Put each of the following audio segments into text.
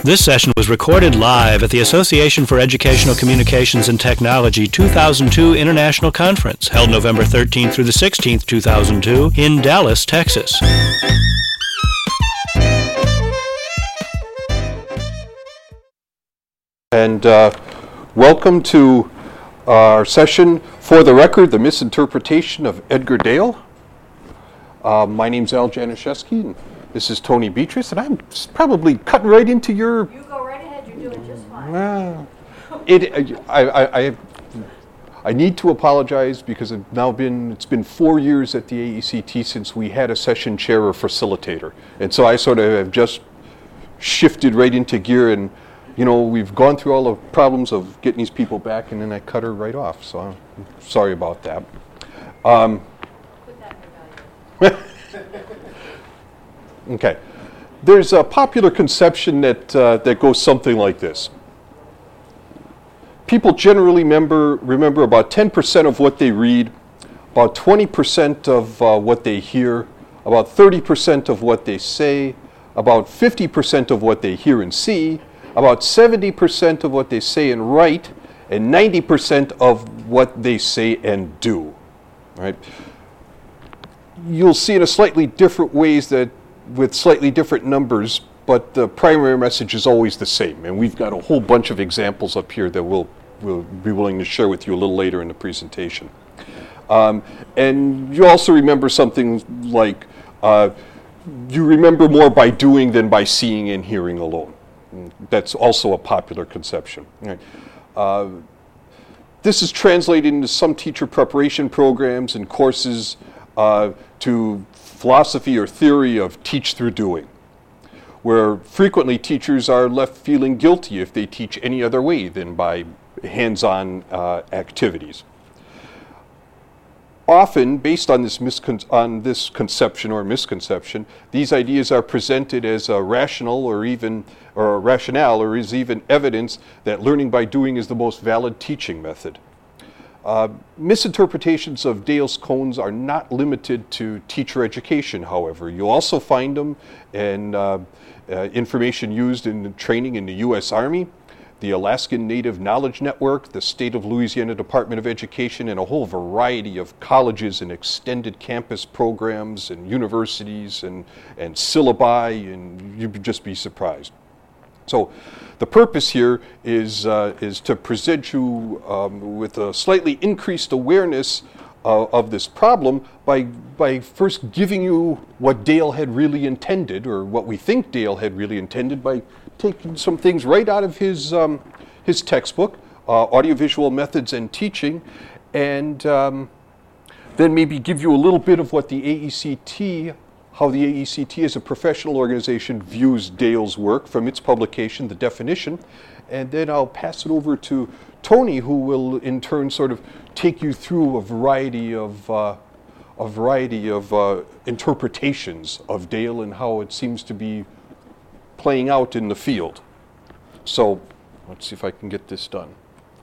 This session was recorded live at the Association for Educational Communications and Technology 2002 International Conference, held November 13th through the 16th, 2002, in Dallas, Texas. And welcome to our session, For the Record, the Misinterpretation of Edgar Dale. My name's Al Januszewski, and this is Tony Beatrice, and I'm probably cutting right into your... You go right ahead, you're doing just fine. I need to apologize because it's been 4 years at the AECT since we had a session chair or facilitator. And so I sort of have just shifted right into gear, and you know, we've gone through all the problems of getting these people back, and then I cut her right off. So I'm sorry about that. Put that in your value. Okay. There's a popular conception that goes something like this. People generally remember about 10% of what they read, about 20% of what they hear, about 30% of what they say, about 50% of what they hear and see, about 70% of what they say and write, and 90% of what they say and do. Right? You'll see in a slightly different ways that with slightly different numbers, but the primary message is always the same. And we've got a whole bunch of examples up here that we'll be willing to share with you a little later in the presentation. And you also remember something like, you remember more by doing than by seeing and hearing alone. That's also a popular conception. Right. This is translated into some teacher preparation programs and courses to philosophy or theory of teach through doing, where frequently teachers are left feeling guilty if they teach any other way than by hands-on activities. Often, based on this conception or misconception, these ideas are presented as a rationale or is even evidence that learning by doing is the most valid teaching method. Misinterpretations of Dale's cones are not limited to teacher education, however. You'll also find them in information used in training in the U.S. Army, the Alaskan Native Knowledge Network, the State of Louisiana Department of Education, and a whole variety of colleges and extended campus programs and universities and syllabi, and you'd just be surprised. So the purpose here is to present you with a slightly increased awareness of this problem by first giving you what Dale had really intended, or what we think Dale had really intended, by taking some things right out of his textbook, Audiovisual Methods and Teaching, and then maybe give you a little bit of what the AECT, how the AECT as a professional organization views Dale's work from its publication, the definition, and then I'll pass it over to Tony, who will in turn sort of take you through a variety of interpretations of Dale and how it seems to be playing out in the field. So let's see if I can get this done.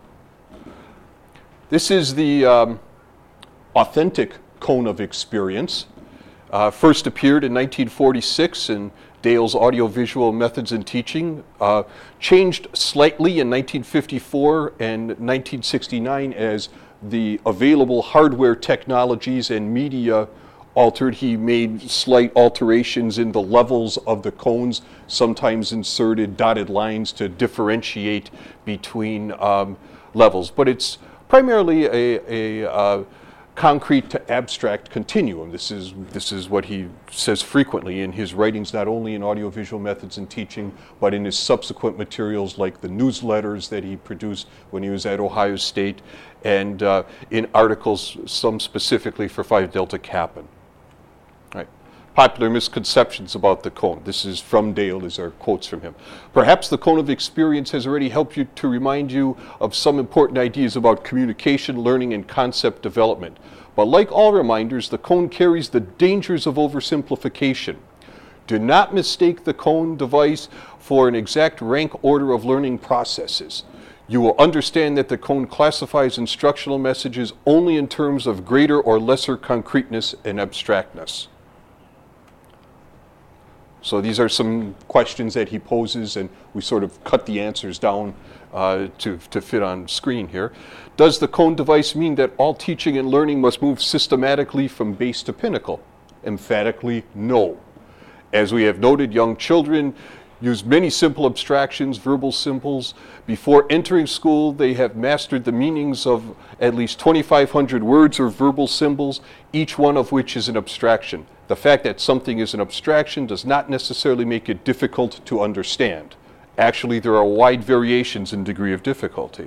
This is the authentic cone of experience. First appeared in 1946 in Dale's Audiovisual Methods and Teaching, changed slightly in 1954 and 1969 as the available hardware technologies and media altered. He made slight alterations in the levels of the cones, sometimes inserted dotted lines to differentiate between levels. But it's primarily a concrete to abstract continuum. This is what he says frequently in his writings, not only in Audiovisual Methods and Teaching, but in his subsequent materials like the newsletters that he produced when he was at Ohio State, and in articles, some specifically for Phi Delta Kappa. Right. Popular misconceptions about the cone. This is from Dale, these are quotes from him. Perhaps the cone of experience has already helped you to remind you of some important ideas about communication, learning, and concept development. But like all reminders, the cone carries the dangers of oversimplification. Do not mistake the cone device for an exact rank order of learning processes. You will understand that the cone classifies instructional messages only in terms of greater or lesser concreteness and abstractness. So these are some questions that he poses, and we sort of cut the answers down to fit on screen here. Does the cone device mean that all teaching and learning must move systematically from base to pinnacle? Emphatically, no. As we have noted, young children use many simple abstractions, verbal symbols. Before entering school, they have mastered the meanings of at least 2,500 words or verbal symbols, each one of which is an abstraction. The fact that something is an abstraction does not necessarily make it difficult to understand. Actually, there are wide variations in degree of difficulty.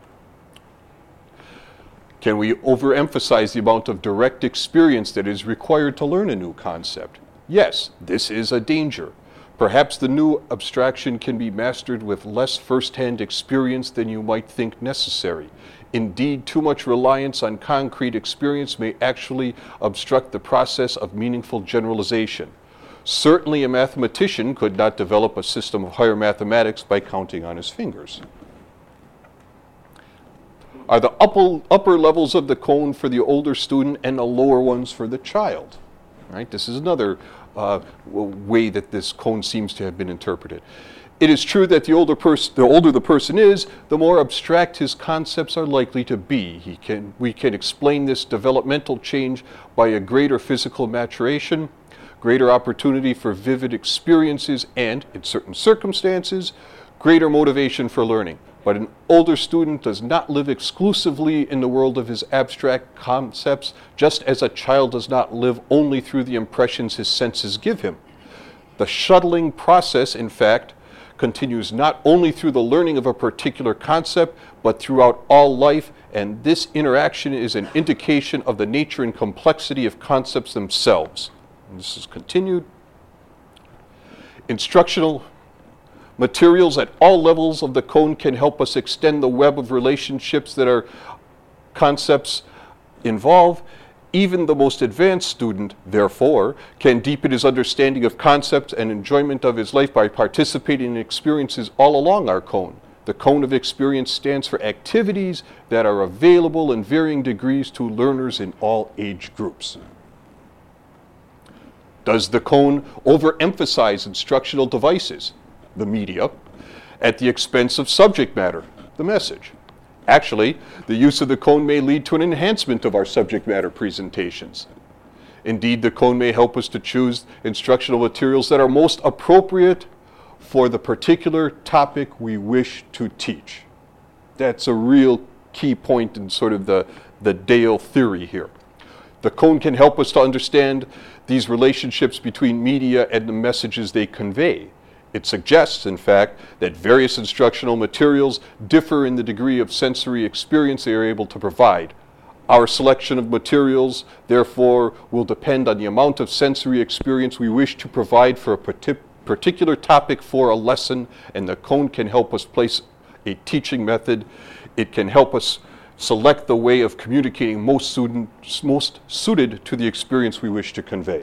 Can we overemphasize the amount of direct experience that is required to learn a new concept? Yes, this is a danger. Perhaps the new abstraction can be mastered with less first-hand experience than you might think necessary. Indeed, too much reliance on concrete experience may actually obstruct the process of meaningful generalization. Certainly, a mathematician could not develop a system of higher mathematics by counting on his fingers. Are the upper levels of the cone for the older student and the lower ones for the child? Right? This is another way that this cone seems to have been interpreted. It is true that the older the person is, the more abstract his concepts are likely to be. We can explain this developmental change by a greater physical maturation, greater opportunity for vivid experiences, and, in certain circumstances, greater motivation for learning. But an older student does not live exclusively in the world of his abstract concepts, just as a child does not live only through the impressions his senses give him. The shuttling process, in fact, continues not only through the learning of a particular concept, but throughout all life, and this interaction is an indication of the nature and complexity of concepts themselves. And this is continued. Instructional materials at all levels of the cone can help us extend the web of relationships that our concepts involve. Even the most advanced student, therefore, can deepen his understanding of concepts and enjoyment of his life by participating in experiences all along our cone. The cone of experience stands for activities that are available in varying degrees to learners in all age groups. Does the cone overemphasize instructional devices, the media, at the expense of subject matter, the message? Actually, the use of the cone may lead to an enhancement of our subject matter presentations. Indeed, the cone may help us to choose instructional materials that are most appropriate for the particular topic we wish to teach. That's a real key point in sort of the Dale theory here. The cone can help us to understand these relationships between media and the messages they convey. It suggests, in fact, that various instructional materials differ in the degree of sensory experience they are able to provide. Our selection of materials, therefore, will depend on the amount of sensory experience we wish to provide for a particular topic for a lesson, and the cone can help us place a teaching method. It can help us select the way of communicating most suited to the experience we wish to convey.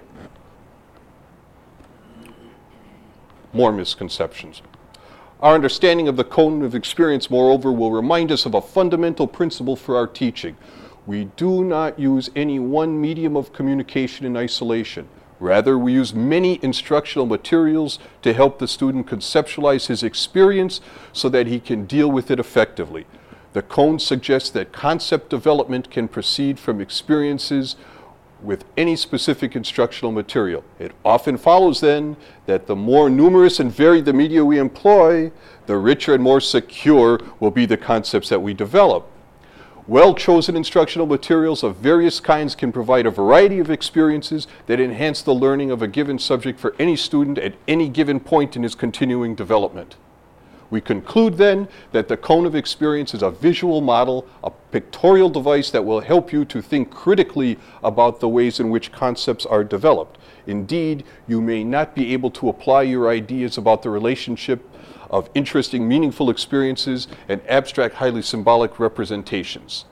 More misconceptions. Our understanding of the cone of experience, moreover, will remind us of a fundamental principle for our teaching. We do not use any one medium of communication in isolation. Rather, we use many instructional materials to help the student conceptualize his experience so that he can deal with it effectively. The cone suggests that concept development can proceed from experiences with any specific instructional material. It often follows then that the more numerous and varied the media we employ, the richer and more secure will be the concepts that we develop. Well-chosen instructional materials of various kinds can provide a variety of experiences that enhance the learning of a given subject for any student at any given point in his continuing development. We conclude then that the cone of experience is a visual model, a pictorial device that will help you to think critically about the ways in which concepts are developed. Indeed, you may not be able to apply your ideas about the relationship of interesting, meaningful experiences and abstract, highly symbolic representations.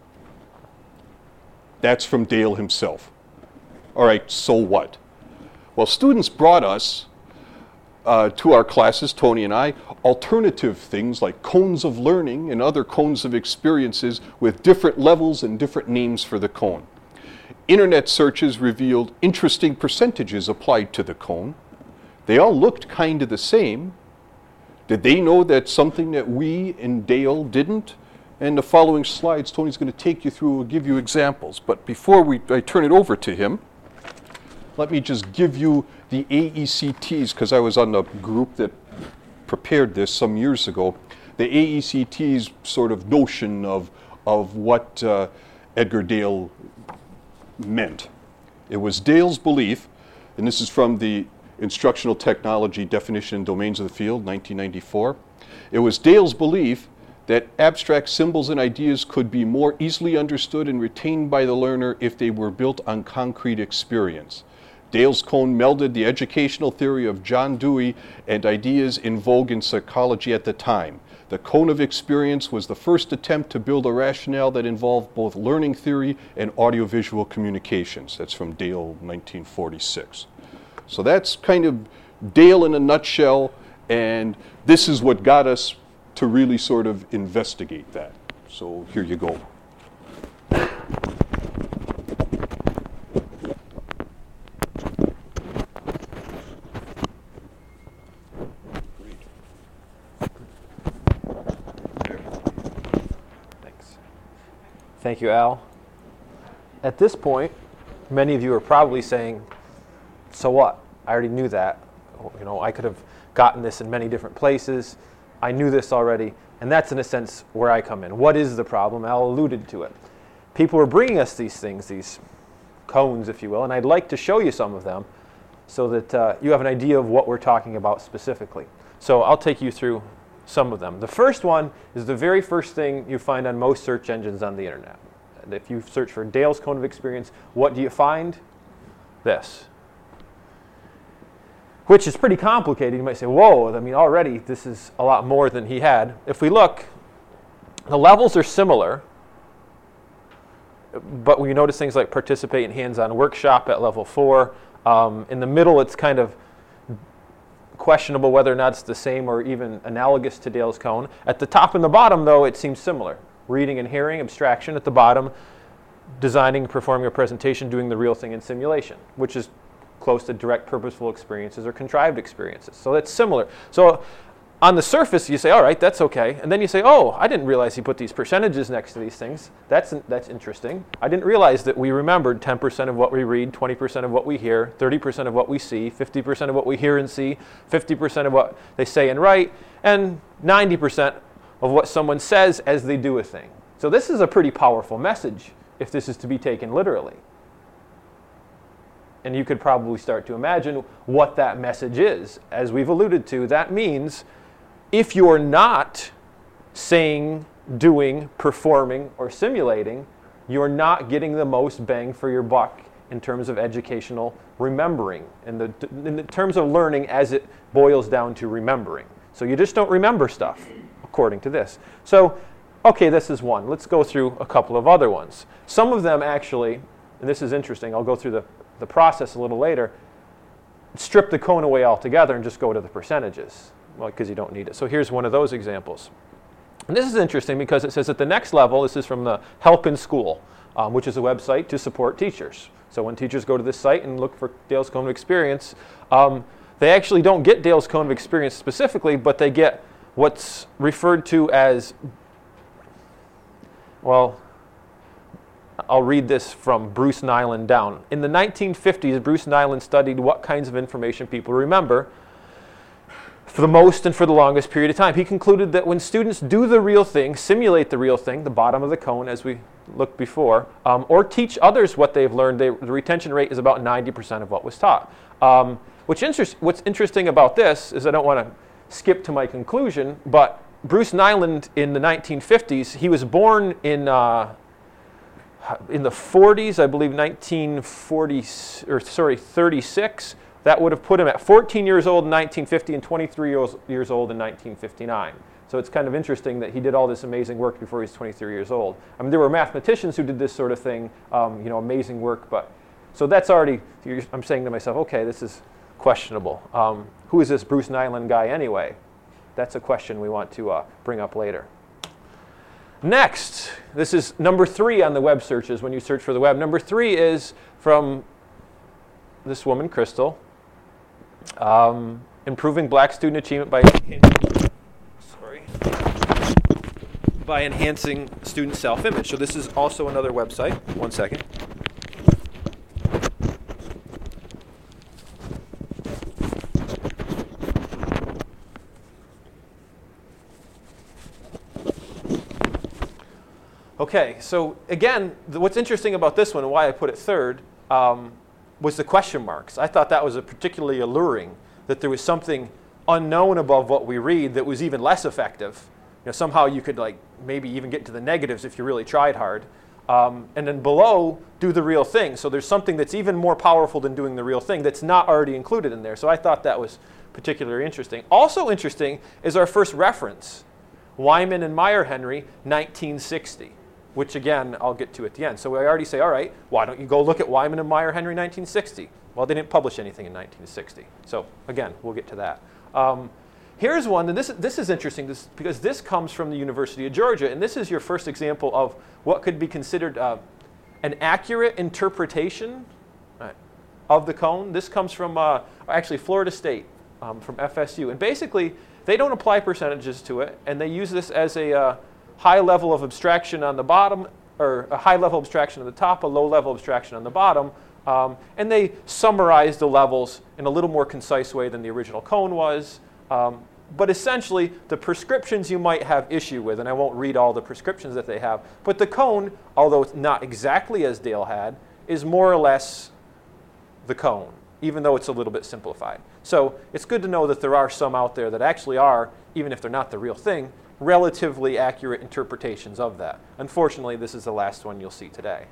That's from Dale himself. All right, so what? Well, students brought us to our classes, Tony and I, alternative things like cones of learning and other cones of experiences with different levels and different names for the cone. Internet searches revealed interesting percentages applied to the cone. They all looked kind of the same. Did they know that something that we and Dale didn't? And the following slides, Tony's going to take you through, will give you examples. But before I turn it over to him, let me just give you the AECTs, because I was on the group that prepared this some years ago. The AECT's sort of notion of what Edgar Dale meant. It was Dale's belief, and this is from the Instructional Technology Definition and Domains of the Field, 1994. It was Dale's belief that abstract symbols and ideas could be more easily understood and retained by the learner if they were built on concrete experience. Dale's cone melded the educational theory of John Dewey and ideas in vogue in psychology at the time. The cone of experience was the first attempt to build a rationale that involved both learning theory and audiovisual communications. That's from Dale, 1946. So that's kind of Dale in a nutshell, and this is what got us to really sort of investigate that. So here you go. Thanks. Thank you, Al. At this point, many of you are probably saying, so what? I already knew that. You know, I could have gotten this in many different places. I knew this already, and that's in a sense where I come in. What is the problem? Al alluded to it. People are bringing us these things, these cones, if you will, and I'd like to show you some of them so that you have an idea of what we're talking about specifically. So I'll take you through some of them. The first one is the very first thing you find on most search engines on the internet. And if you search for Dale's cone of experience, what do you find? This. Which is pretty complicated. You might say, whoa, I mean, already this is a lot more than he had. If we look, the levels are similar, but we notice things like participate in hands-on workshop at level 4. In the middle, it's kind of questionable whether or not it's the same or even analogous to Dale's cone. At the top and the bottom, though, it seems similar. Reading and hearing, abstraction at the bottom, designing, performing a presentation, doing the real thing in simulation, which is close to direct purposeful experiences or contrived experiences. So that's similar. So on the surface, you say, all right, that's okay. And then you say, oh, I didn't realize he put these percentages next to these things. That's interesting. I didn't realize that we remembered 10% of what we read, 20% of what we hear, 30% of what we see, 50% of what we hear and see, 50% of what they say and write, and 90% of what someone says as they do a thing. So this is a pretty powerful message if this is to be taken literally. And you could probably start to imagine what that message is. As we've alluded to, that means if you're not saying, doing, performing, or simulating, you're not getting the most bang for your buck in terms of educational remembering, in the terms of learning as it boils down to remembering. So you just don't remember stuff, according to this. So, okay, this is one. Let's go through a couple of other ones. Some of them actually, and this is interesting, I'll go through the process a little later, strip the cone away altogether and just go to the percentages, well, because you don't need it. So here's one of those examples. And this is interesting because it says at the next level, this is from the Help in School, which is a website to support teachers. So when teachers go to this site and look for Dale's cone of experience, they actually don't get Dale's cone of experience specifically, but they get what's referred to as, well, I'll read this from Bruce Nyland down. In the 1950s, Bruce Nyland studied what kinds of information people remember for the most and for the longest period of time. He concluded that when students do the real thing, simulate the real thing, the bottom of the cone as we looked before, or teach others what they've learned, the retention rate is about 90% of what was taught. What's interesting about this is I don't want to skip to my conclusion, but Bruce Nyland in the 1950s, he was born in the 40s, I believe 36. That would have put him at 14 years old in 1950 and 23 years old in 1959. So it's kind of interesting that he did all this amazing work before he was 23 years old. I mean, there were mathematicians who did this sort of thing, amazing work, but so that's already, I'm saying to myself, okay, this is questionable. Who is this Bruce Nyland guy anyway? That's a question we want to bring up later. Next, this is number 3 on the web searches when you search for the web. Number 3 is from this woman, Crystal. Improving black student achievement by enhancing student self-image. So this is also another website. One second. Okay, so again, what's interesting about this one and why I put it third was the question marks. I thought that was particularly alluring, that there was something unknown above what we read that was even less effective. You know, somehow you could like maybe even get to the negatives if you really tried hard. And then below, do the real thing. So there's something that's even more powerful than doing the real thing that's not already included in there. So I thought that was particularly interesting. Also interesting is our first reference, Wyman and Meyer-Henry, 1960. Which again, I'll get to at the end. So I already say, all right, why don't you go look at Wyman and Meyer-Henry 1960? Well, they didn't publish anything in 1960. So again, we'll get to that. Here's one, and this is interesting because this comes from the University of Georgia, and this is your first example of what could be considered an accurate interpretation of the cone. This comes from actually Florida State, from FSU. And basically, they don't apply percentages to it, and they use this as a high level of abstraction on the bottom, or a high level abstraction on the top, a low level abstraction on the bottom. And they summarize the levels in a little more concise way than the original cone was. But essentially, the prescriptions you might have issue with, and I won't read all the prescriptions that they have, but the cone, although it's not exactly as Dale had, is more or less the cone, even though it's a little bit simplified. So it's good to know that there are some out there that actually are, even if they're not the real thing, relatively accurate interpretations of that. Unfortunately, this is the last one you'll see today.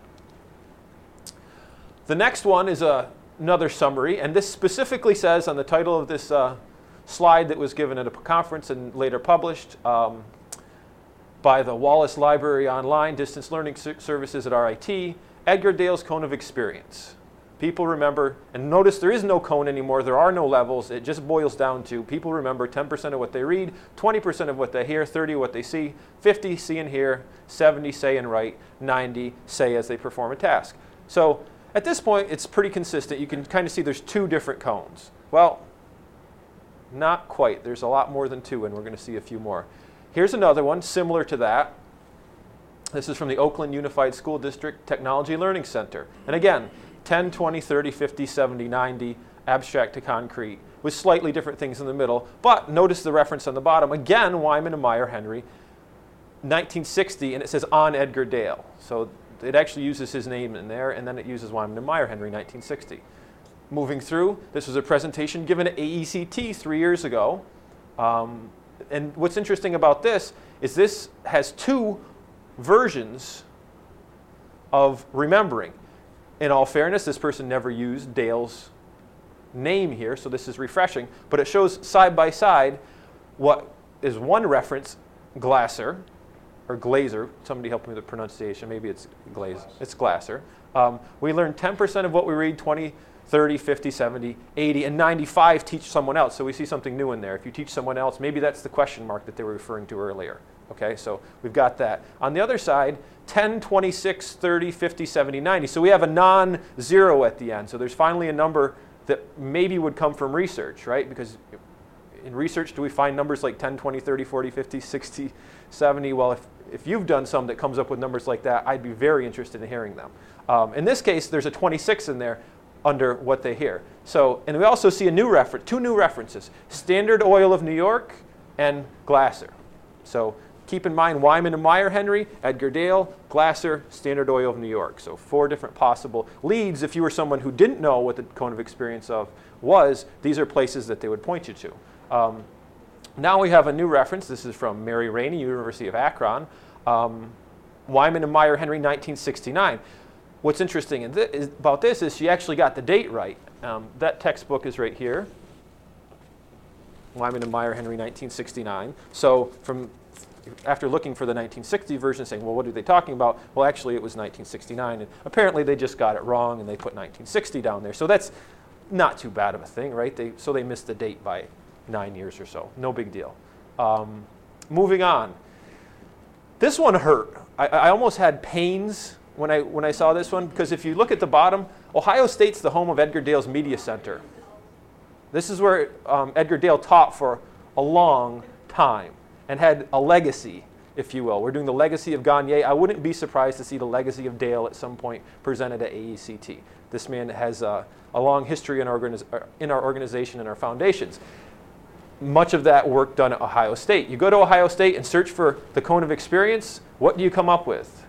The next one is another summary, and this specifically says on the title of this slide that was given at a conference and later published by the Wallace Library Online Distance Learning Services at RIT, Edgar Dale's Cone of Experience. People remember, and notice there is no cone anymore, there are no levels, it just boils down to people remember 10% of what they read, 20% of what they hear, 30% of what they see, 50% see and hear, 70% say and write, 90% say as they perform a task. So at this point, it's pretty consistent. You can kind of see there's two different cones. Well, not quite. There's a lot more than two, and we're going to see a few more. Here's another one similar to that. This is from the Oakland Unified School District Technology Learning Center. And again, 10, 20, 30, 50, 70, 90, abstract to concrete, with slightly different things in the middle. But notice the reference on the bottom. Again, Wyman and Meyer-Henry, 1960, and it says on Edgar Dale. So it actually uses his name in there, and then it uses Wyman and Meyer-Henry, 1960. Moving through, this was a presentation given at AECT 3 years ago. And what's interesting about this is this has two versions of remembering. In all fairness, this person never used Dale's name here, so this is refreshing. But it shows side by side what is one reference, Glasser, or Glaser. Somebody help me with the pronunciation. Maybe it's Glaser. It's Glasser. We learn 10% of what we read, 20, 30, 50, 70, 80, and 95 teach someone else. So we see something new in there. If you teach someone else, maybe that's the question mark that they were referring to earlier. Okay, so we've got that. On the other side, 10, 26, 30, 50, 70, 90. So we have a non-zero at the end. So there's finally a number that maybe would come from research, right? Because in research, do we find numbers like 10, 20, 30, 40, 50, 60, 70? Well, if you've done some that comes up with numbers like that, I'd be very interested in hearing them. In this case, there's a 26 in there under what they hear. So, and we also see a new reference, two new references, Standard Oil of New York and Glasser. So keep in mind Wyman and Meyer-Henry, Edgar Dale, Glasser, Standard Oil of New York. So 4 different possible leads. If you were someone who didn't know what the cone of experience of was, these are places that they would point you to. Now we have a new reference. This is from Mary Rainey, University of Akron. Wyman and Meyer-Henry, 1969. What's interesting about this is she actually got the date right. That textbook is right here. Wyman and Meyer-Henry, 1969. So after looking for the 1960 version, saying, well, what are they talking about? Well, actually, it was 1969. And apparently, they just got it wrong, and they put 1960 down there. So that's not too bad of a thing, right? So they missed the date by 9 years or so. No big deal. Moving on. This one hurt. I almost had pains when I saw this one, because if you look at the bottom, Ohio State's the home of Edgar Dale's Media Center. This is where Edgar Dale taught for a long time and had a legacy, if you will. We're doing the legacy of Gagne. I wouldn't be surprised to see the legacy of Dale at some point presented at AECT. This man has a long history in our organization and our foundations. Much of that work done at Ohio State. You go to Ohio State and search for the cone of experience, what do you come up with?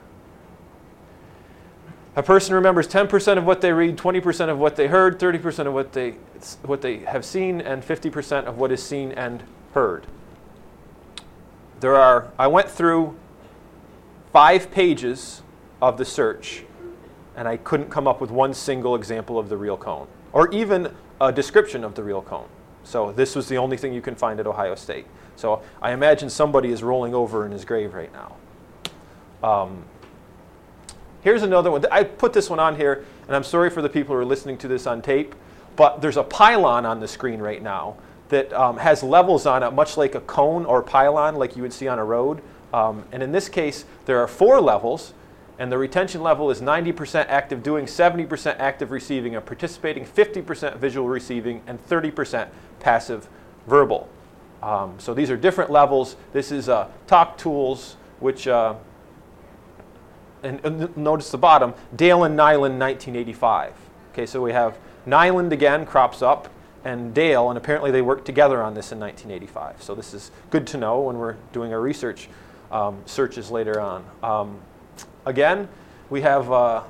A person remembers 10% of what they read, 20% of what they heard, 30% of what they have seen, and 50% of what is seen and heard. I went through 5 pages of the search, and I couldn't come up with one single example of the real cone, or even a description of the real cone. So this was the only thing you can find at Ohio State. So I imagine somebody is rolling over in his grave right now. Here's another one. I put this one on here, and I'm sorry for the people who are listening to this on tape, but there's a pylon on the screen right now that has levels on it, much like a cone or pylon like you would see on a road. And in this case, there are 4 levels, and the retention level is 90% active doing, 70% active receiving and participating, 50% visual receiving, and 30% passive verbal. So these are different levels. This is Talk Tools, which, and notice the bottom, Dale and Nyland, 1985. Okay, so we have Nyland again crops up, and Dale, and apparently they worked together on this in 1985. So this is good to know when we're doing our research searches later on. Again, we have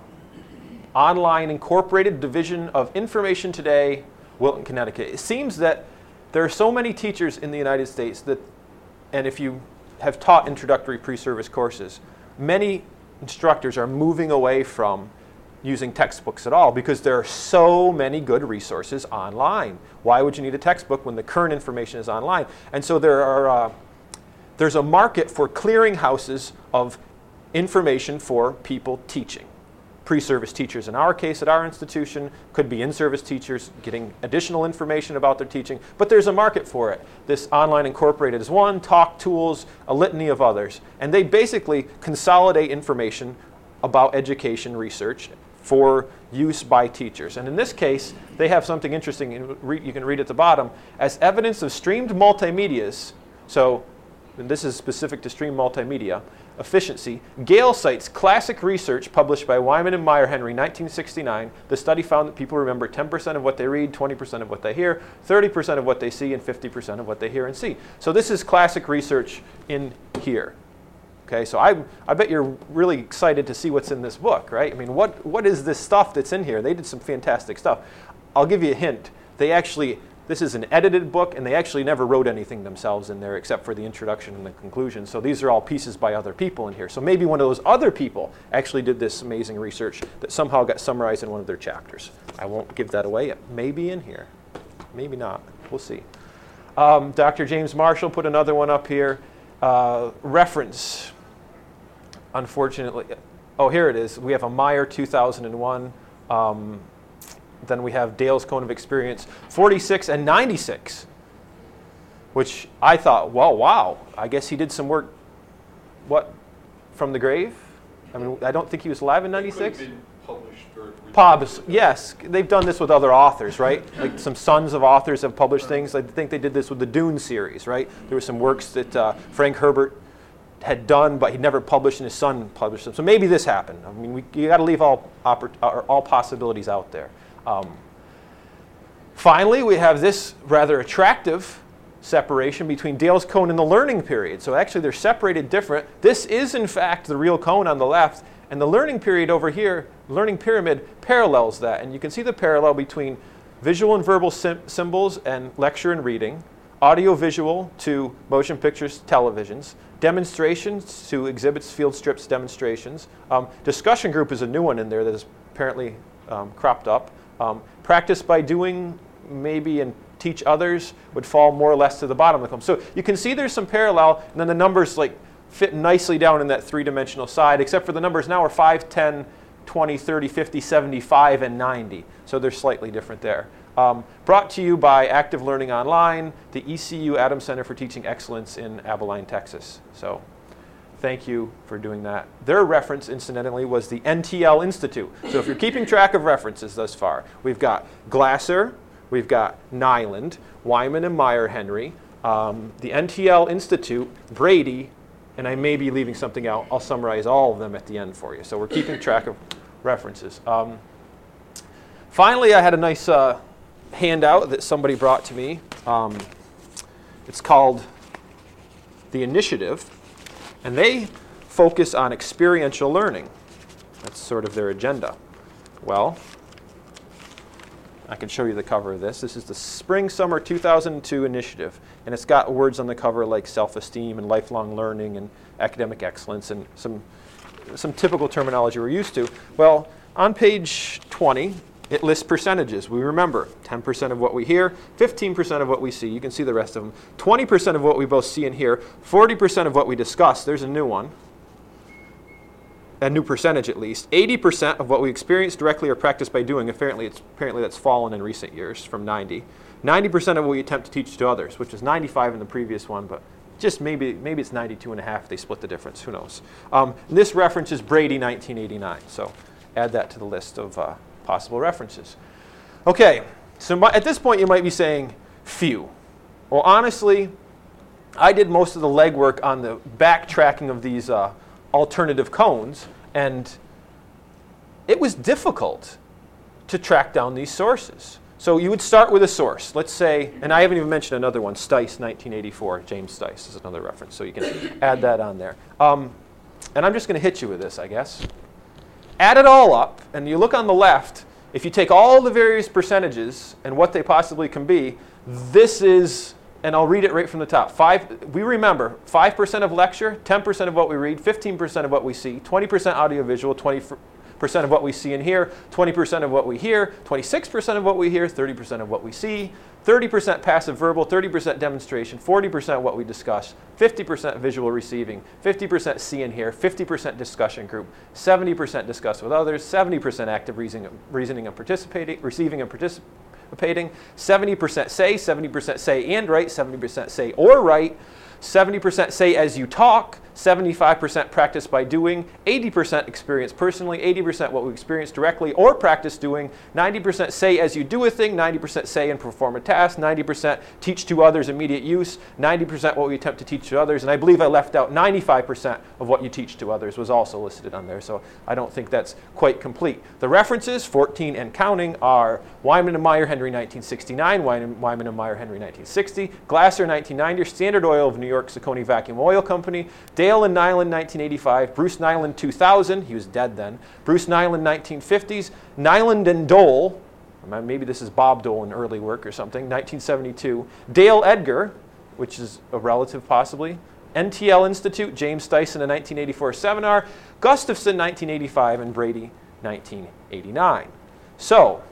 Online Incorporated Division of Information Today, Wilton, Connecticut. It seems that there are so many teachers in the United States that, and if you have taught introductory pre-service courses, many instructors are moving away from using textbooks at all because there are so many good resources online. Why would you need a textbook when the current information is online? And so there's a market for clearinghouses of information for people teaching. Pre-service teachers in our case at our institution, could be in-service teachers getting additional information about their teaching, but there's a market for it. This Online Incorporated is one, Talk Tools, a litany of others, and they basically consolidate information about education research for use by teachers. And in this case, they have something interesting, you can read at the bottom, as evidence of streamed multimedias, so and this is specific to stream multimedia, efficiency, Gale cites classic research published by Wyman and Meyer Henry, 1969. The study found that people remember 10% of what they read, 20% of what they hear, 30% of what they see, and 50% of what they hear and see. So this is classic research in here. Okay, so I bet you're really excited to see what's in this book, right? I mean, what is this stuff that's in here? They did some fantastic stuff. I'll give you a hint. This is an edited book, and they actually never wrote anything themselves in there except for the introduction and the conclusion. So these are all pieces by other people in here. So maybe one of those other people actually did this amazing research that somehow got summarized in one of their chapters. I won't give that away. It may be in here. Maybe not. We'll see. Dr. James Marshall put another one up here. Reference, unfortunately. Oh, here it is. We have a Meyer 2001. Then we have Dale's Cone of Experience, 46 and 96, which I thought, well, wow, I guess he did some work, from the grave? I mean, I don't think he was alive in 96? Pobbs, yes. They've done this with other authors, right? Like some sons of authors have published things. I think they did this with the Dune series, right? There were some works that Frank Herbert had done, but he'd never published, and his son published them. So maybe this happened. I mean, you got to leave all possibilities out there. Finally, we have this rather attractive separation between Dale's cone and the learning period. So actually they're separated different. This is in fact the real cone on the left, and the learning period over here, learning pyramid, parallels that. And you can see the parallel between visual and verbal symbols and lecture and reading, audio-visual to motion pictures, televisions, demonstrations to exhibits, field strips, demonstrations. Discussion group is a new one in there that is apparently cropped up. Practice by doing, maybe, and teach others would fall more or less to the bottom of the column. So you can see there's some parallel, and then the numbers like fit nicely down in that three-dimensional side, except for the numbers now are 5, 10, 20, 30, 50, 75, and 90. So they're slightly different there. Brought to you by Active Learning Online, the ECU Adams Center for Teaching Excellence in Abilene, Texas. So thank you for doing that. Their reference, incidentally, was the NTL Institute. So if you're keeping track of references thus far, we've got Glasser, we've got Nyland, Wyman and Meyer-Henry, the NTL Institute, Brady, and I may be leaving something out. I'll summarize all of them at the end for you. So we're keeping track of references. Finally, I had a nice handout that somebody brought to me. It's called The Initiative, and they focus on experiential learning. That's sort of their agenda. Well, I can show you the cover of this. This is the Spring-Summer 2002 Initiative, and it's got words on the cover like self-esteem and lifelong learning and academic excellence and some typical terminology we're used to. Well, on page 20, it lists percentages. We remember 10% of what we hear, 15% of what we see. You can see the rest of them. 20% of what we both see and hear, 40% of what we discuss. There's a new one. A new percentage at least. 80% of what we experience directly or practice by doing. Apparently that's fallen in recent years from 90. 90% of what we attempt to teach to others, which was 95 in the previous one, but just maybe it's 92.5. They split the difference. Who knows? This references Brady 1989. So add that to the list of possible references. Okay, so at this point you might be saying, phew. Well, honestly, I did most of the legwork on the backtracking of these alternative cones, and it was difficult to track down these sources. So you would start with a source. Let's say, and I haven't even mentioned another one, Stice, 1984. James Stice is another reference, so you can add that on there. And I'm just going to hit you with this, I guess. Add it all up, and you look on the left. If you take all the various percentages and what they possibly can be, this is, and I'll read it right from the top. We remember 5% of lecture, 10% of what we read, 15% of what we see, 20% audiovisual, 20% of what we see and hear, 20% of what we hear, 26% of what we hear, 30% of what we see, 30% passive verbal, 30% demonstration, 40% what we discuss, 50% visual receiving, 50% see and hear, 50% discussion group, 70% discuss with others, 70% active reasoning and participating, receiving and participating, 70% say, 70% say and write, 70% say or write, 70% say as you talk, 75% practice by doing, 80% experience personally, 80% what we experience directly or practice doing, 90% say as you do a thing, 90% say and perform a task, 90% teach to others immediate use, 90% what we attempt to teach to others, and I believe I left out 95% of what you teach to others was also listed on there, so I don't think that's quite complete. The references, 14 and counting, are Wyman and Meyer-Henry 1969, Wyman and Meyer-Henry 1960, Glasser 1990, Standard Oil of New York Saucony Vacuum Oil Company, Dale and Nyland 1985, Bruce Nyland 2000, he was dead then, Bruce Nyland 1950s, Nyland and Dole, maybe this is Bob Dole in early work or something, 1972, Dale Edgar, which is a relative possibly, NTL Institute, James Stice in a 1984 seminar, Gustafson 1985, and Brady 1989. So,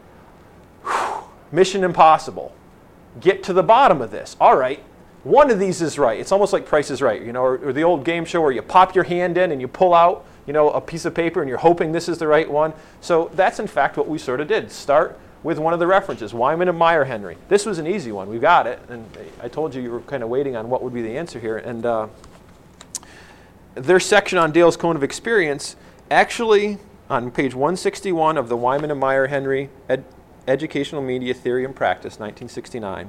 mission impossible. Get to the bottom of this. All right. One of these is right. It's almost like Price is Right, or the old game show where you pop your hand in and you pull out, a piece of paper and you're hoping this is the right one. So that's in fact what we sort of did. Start with one of the references, Wyman and Meyer-Henry. This was an easy one. We got it. And I told you were kind of waiting on what would be the answer here. And their section on Dale's Cone of Experience, actually on page 161 of the Wyman and Meyer-Henry Educational Media Theory and Practice, 1969,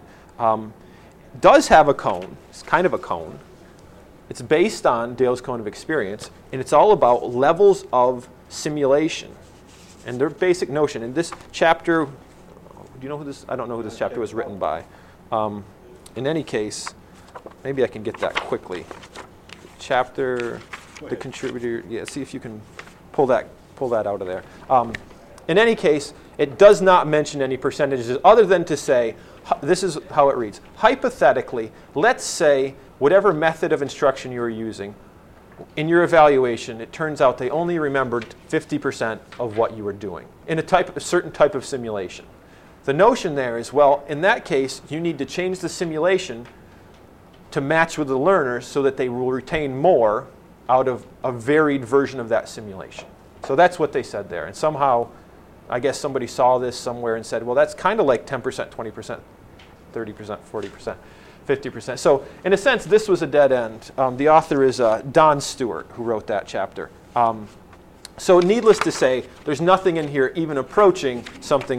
does have a cone. It's kind of a cone. It's based on Dale's Cone of Experience, and it's all about levels of simulation and their basic notion. In this chapter, do you know who this? I don't know who this chapter was written by. In any case, maybe I can get that quickly. Chapter, the contributor. Yeah, see if you can pull that out of there. In any case, it does not mention any percentages other than to say, this is how it reads. Hypothetically, let's say whatever method of instruction you are using, in your evaluation, it turns out they only remembered 50% of what you were doing in a certain type of simulation. The notion there is, well, in that case, you need to change the simulation to match with the learners so that they will retain more out of a varied version of that simulation. So that's what they said there. And somehow, I guess somebody saw this somewhere and said, well, that's kind of like 10%, 20%, 30%, 40%, 50%. So in a sense, this was a dead end. The author is Don Stewart, who wrote that chapter. So needless to say, there's nothing in here even approaching something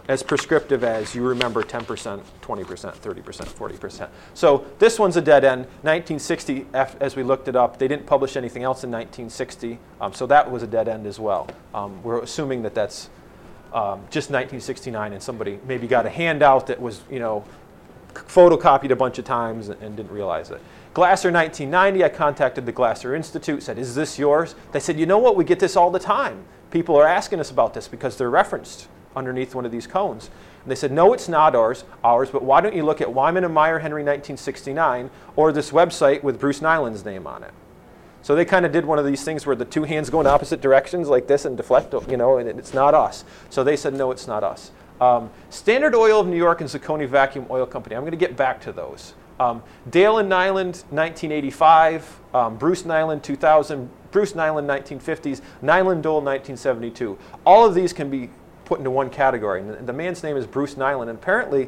as prescriptive as you remember 10%, 20%, 30%, 40%. So this one's a dead end. 1960, as we looked it up, they didn't publish anything else in 1960, so that was a dead end as well. We're assuming that that's just 1969 and somebody maybe got a handout that was, photocopied a bunch of times and didn't realize it. Glasser 1990, I contacted the Glasser Institute, said, is this yours? They said, you know what, we get this all the time. People are asking us about this because they're referenced underneath one of these cones. And they said, no, it's not ours, but why don't you look at Wyman and Meyer Henry 1969 or this website with Bruce Nyland's name on it. So they kind of did one of these things where the two hands go in opposite directions like this and deflect, and it's not us. So they said, no, it's not us. Standard Oil of New York and Zucconi Vacuum Oil Company. I'm going to get back to those. Dale and Nyland, 1985. Bruce Nyland, 2000. Bruce Nyland, 1950s. Nyland Dole, 1972. All of these can be put into one category. And the man's name is Bruce Nyland. And apparently,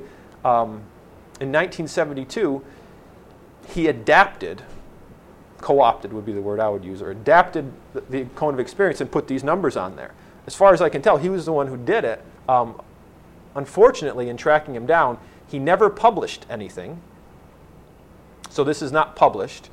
in 1972, he adapted, co-opted would be the word I would use, or adapted the cone of experience and put these numbers on there. As far as I can tell, he was the one who did it. Unfortunately, in tracking him down, he never published anything. So this is not published,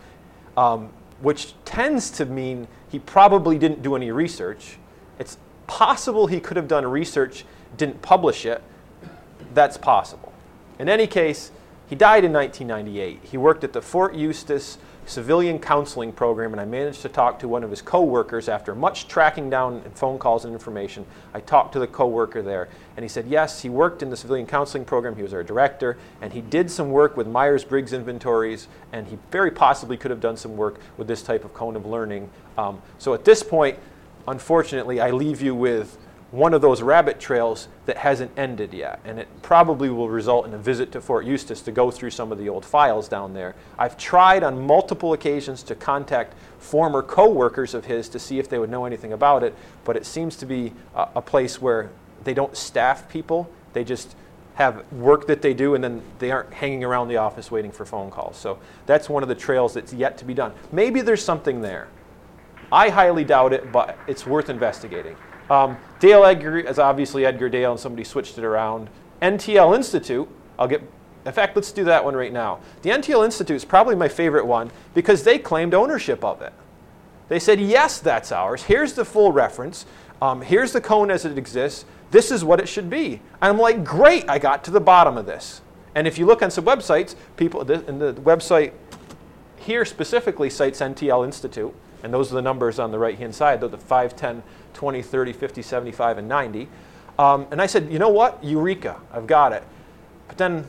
which tends to mean he probably didn't do any research. It's possible he could have done research, didn't publish it. That's possible. In any case, he died in 1998. He worked at the Fort Eustis Civilian Counseling Program, and I managed to talk to one of his co-workers after much tracking down and phone calls and information. I talked to the co-worker there, and he said, yes, he worked in the Civilian Counseling Program. He was our director, and he did some work with Myers-Briggs inventories, and he very possibly could have done some work with this type of cone of learning. So at this point, unfortunately, I leave you with one of those rabbit trails that hasn't ended yet, and it probably will result in a visit to Fort Eustis to go through some of the old files down there. I've tried on multiple occasions to contact former co-workers of his to see if they would know anything about it, but it seems to be a place where they don't staff people. They just have work that they do, and then they aren't hanging around the office waiting for phone calls. So that's one of the trails that's yet to be done. Maybe there's something there. I highly doubt it, but it's worth investigating. Dale Edgar is obviously Edgar Dale, and somebody switched it around. NTL Institute, in fact, let's do that one right now. The NTL Institute is probably my favorite one because they claimed ownership of it. They said, yes, that's ours. Here's the full reference. Here's the cone as it exists. This is what it should be. And I'm like, great, I got to the bottom of this. And if you look on some websites, and the website here specifically cites NTL Institute, and those are the numbers on the right-hand side, the 5, 10, 20, 30, 50, 75, and 90. And I said, you know what? Eureka, I've got it. But then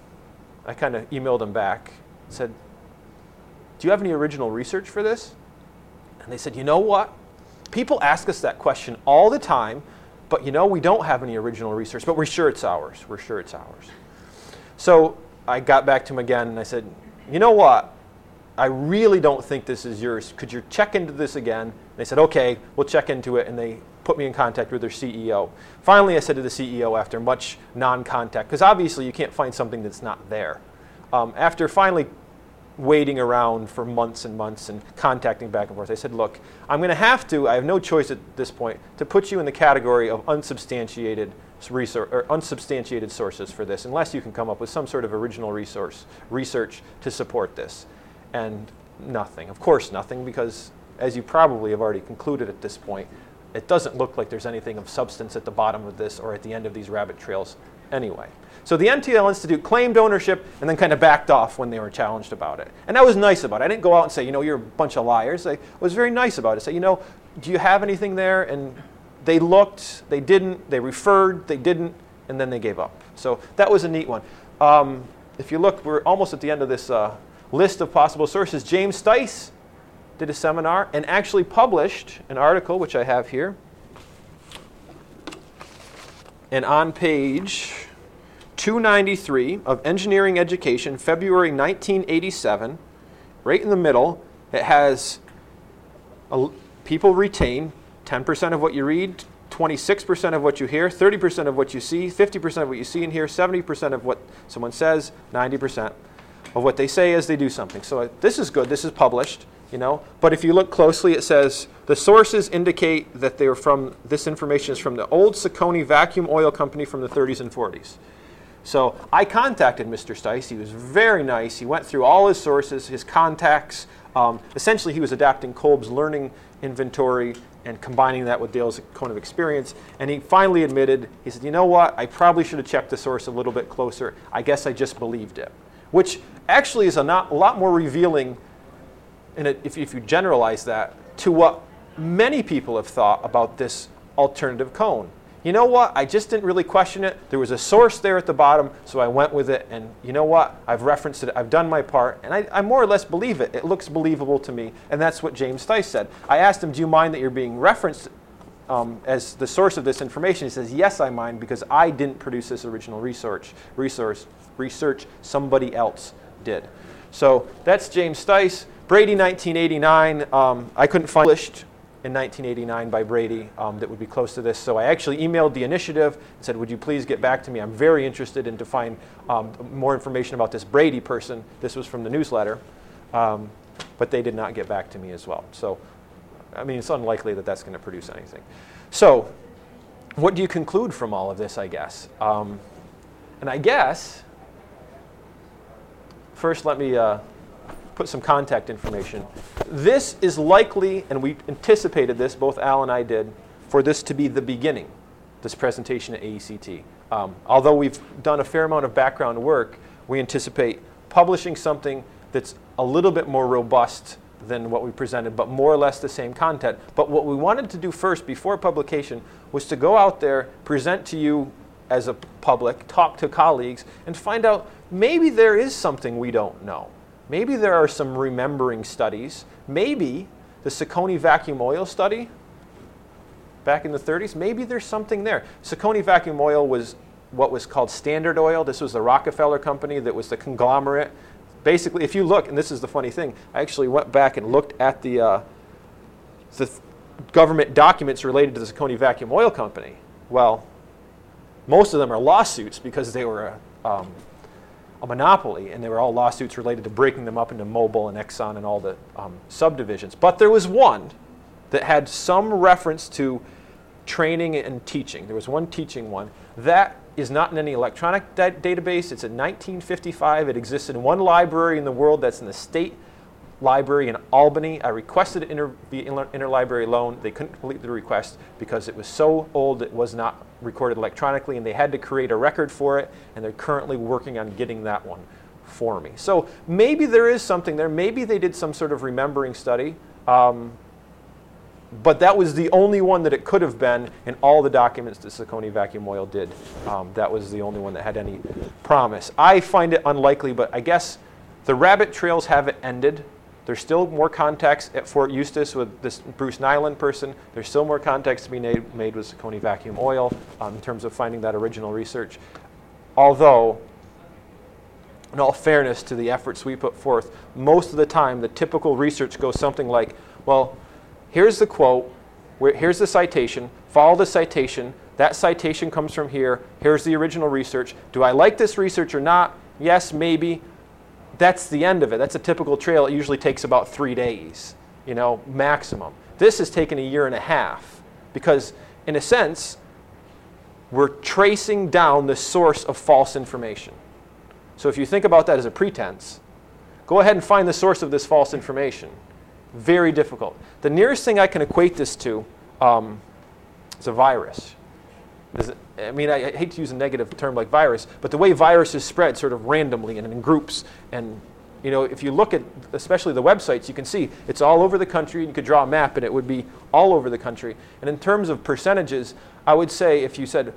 I kind of emailed them back and said, do you have any original research for this? And they said, you know what? People ask us that question all the time, but we don't have any original research, but we're sure it's ours. We're sure it's ours. So I got back to them again, and I said, you know what? I really don't think this is yours. Could you check into this again? And they said, okay, we'll check into it, and they put me in contact with their CEO. Finally, I said to the CEO after much non-contact, because obviously you can't find something that's not there. After finally waiting around for months and months and contacting back and forth, I said, look, I'm going to have to, I have no choice at this point, to put you in the category of unsubstantiated research or unsubstantiated sources for this, unless you can come up with some sort of original research to support this. And nothing. Of course nothing, because as you probably have already concluded at this point, it doesn't look like there's anything of substance at the bottom of this or at the end of these rabbit trails anyway. So the NTL Institute claimed ownership and then kind of backed off when they were challenged about it. And I was nice about it. I didn't go out and say, you're a bunch of liars. I was very nice about it. Say, do you have anything there? And they looked, they didn't, they referred, they didn't, and then they gave up. So that was a neat one. If you look, we're almost at the end of this list of possible sources. James Stice did a seminar and actually published an article, which I have here. And on page 293 of Engineering Education, February 1987, right in the middle, it has people retain 10% of what you read, 26% of what you hear, 30% of what you see, 50% of what you see and hear, 70% of what someone says, 90% of what they say as they do something. So this is good. This is published. you know. But if you look closely, it says the sources indicate that they're from, this information is from the old Saucony vacuum oil company from the 30s and 40s. So I contacted Mr. Stice. He was very nice. He went through all his sources, his contacts. Essentially, he was adapting Kolb's learning inventory and combining that with Dale's cone of experience. And he finally admitted, he said, you know what, I probably should have checked the source a little bit closer. I guess I just believed it. Which actually is a lot more revealing, if you generalize that, to what many people have thought about this alternative cone. You know what, I just didn't really question it. There was a source there at the bottom, so I went with it. And you know what, I've referenced it, I've done my part, and I more or less believe it. It looks believable to me, and that's what James Stice said. I asked him, do you mind that you're being referenced as the source of this information? He says, yes, I mind, because I didn't produce this original research. Somebody else did. So that's James Stice. Brady, 1989. I couldn't find published in 1989 by Brady that would be close to this. So I actually emailed the initiative and said, would you please get back to me? I'm very interested in to find more information about this Brady person. This was from the newsletter. But they did not get back to me as well. So, I mean, it's unlikely that that's going to produce anything. So, what do you conclude from all of this, I guess? And I guess, first let me put some contact information. This is likely, and we anticipated this, both Al and I did, for this to be the beginning, this presentation at AECT. Although we've done a fair amount of background work, we anticipate publishing something that's a little bit more robust than what we presented, but more or less the same content. But what we wanted to do first, before publication, was to go out there, present to you as a public, talk to colleagues, and find out maybe there is something we don't know. Maybe there are some remembering studies. Maybe the Saucony vacuum oil study back in the 30s, maybe there's something there. Saucony vacuum oil was what was called Standard Oil. This was the Rockefeller company that was the conglomerate. Basically, if you look, and this is the funny thing, I actually went back and looked at the government documents related to the Saucony vacuum oil company. Well, most of them are lawsuits because they were a monopoly, and they were all lawsuits related to breaking them up into Mobil and Exxon and all the subdivisions. But there was one that had some reference to training and teaching. There was one teaching one. That is not in any electronic database. It's in 1955. It exists in one library in the world. That's in the State Library in Albany. I requested it be interlibrary loan. They couldn't complete the request because it was so old it was not recorded electronically, and they had to create a record for it, and they're currently working on getting that one for me. So maybe there is something there. Maybe they did some sort of remembering study. But that was the only one that it could have been in all the documents that Saucony Vacuum Oil did. That was the only one that had any promise. I find it unlikely, but I guess the rabbit trails haven't ended. There's still more contacts at Fort Eustis with this Bruce Nyland person. There's still more contacts to be made with Saucony Vacuum Oil in terms of finding that original research. Although, in all fairness to the efforts we put forth, most of the time the typical research goes something like, well, here's the quote, here's the citation, follow the citation, that citation comes from here, here's the original research. Do I like this research or not? Yes, maybe. That's the end of it. That's a typical trail. It usually takes about 3 days, maximum. This has taken 1.5 years because, in a sense, we're tracing down the source of false information. So if you think about that as a pretense, go ahead and find the source of this false information. Very difficult. The nearest thing I can equate this to is a virus. I hate to use a negative term like virus, but the way viruses spread sort of randomly and in groups. And if you look at especially the websites, you can see it's all over the country. You could draw a map and it would be all over the country. And in terms of percentages, I would say if you said,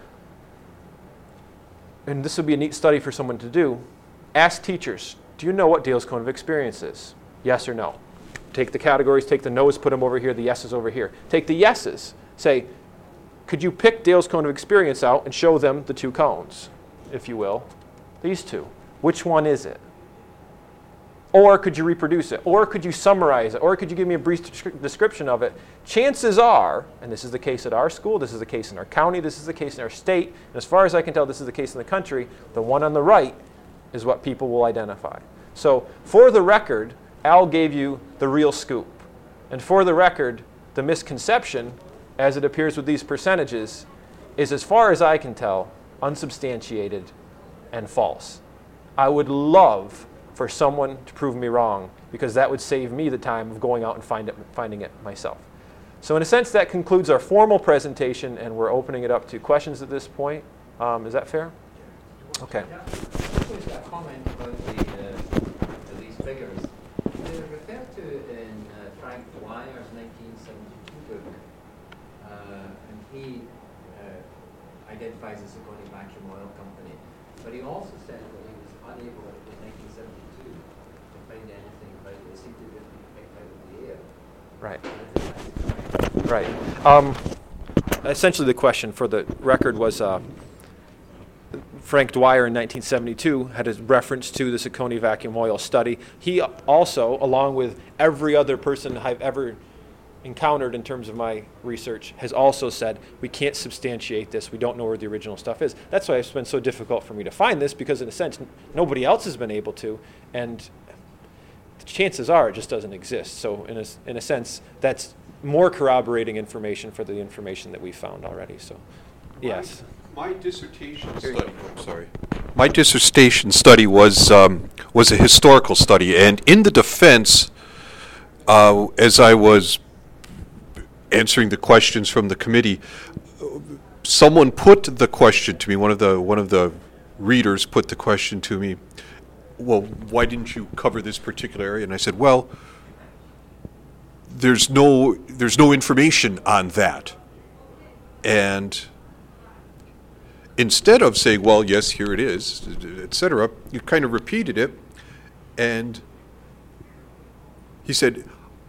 and this would be a neat study for someone to do, ask teachers, do you know what Dale's cone of experience is? Yes or no? Take the categories, take the no's, put them over here, the yeses over here. Take the yeses, say, could you pick Dale's cone of experience out and show them the 2 cones, if you will? These 2. Which one is it? Or could you reproduce it? Or could you summarize it? Or could you give me a brief description of it? Chances are, and this is the case at our school, this is the case in our county, this is the case in our state, and as far as I can tell, this is the case in the country, the one on the right is what people will identify. So for the record, Al gave you the real scoop. And for the record, the misconception, as it appears with these percentages, is, as far as I can tell, unsubstantiated and false. I would love for someone to prove me wrong, because that would save me the time of going out and finding it myself. So in a sense, that concludes our formal presentation, and we're opening it up to questions at this point. Is that fair? Okay. Yeah. Just a comment about these figures. They refer to in Frank Dwyer's 1972 book, and he identifies the Seconee Vacuum Oil Company. But he also said that he was unable in 1972 to find anything about it. It seemed to have been picked out of the air. Right. Right. Essentially, the question for the record was Frank Dwyer in 1972 had a reference to the Seconee vacuum oil study. He also, along with every other person I've ever encountered in terms of my research, has also said, we can't substantiate this. We don't know where the original stuff is. That's why it's been so difficult for me to find this, because in a sense, nobody else has been able to, and the chances are it just doesn't exist. So in a sense, that's more corroborating information for the information that we found already. So, yes. My dissertation study. My dissertation study was a historical study, and in the defense, as I was answering the questions from the committee, someone put the question to me. One of the readers put the question to me. Well, why didn't you cover this particular area? And I said, well, there's no information on that. And instead of saying, well, yes, here it is, etc., you kind of repeated it. And he said,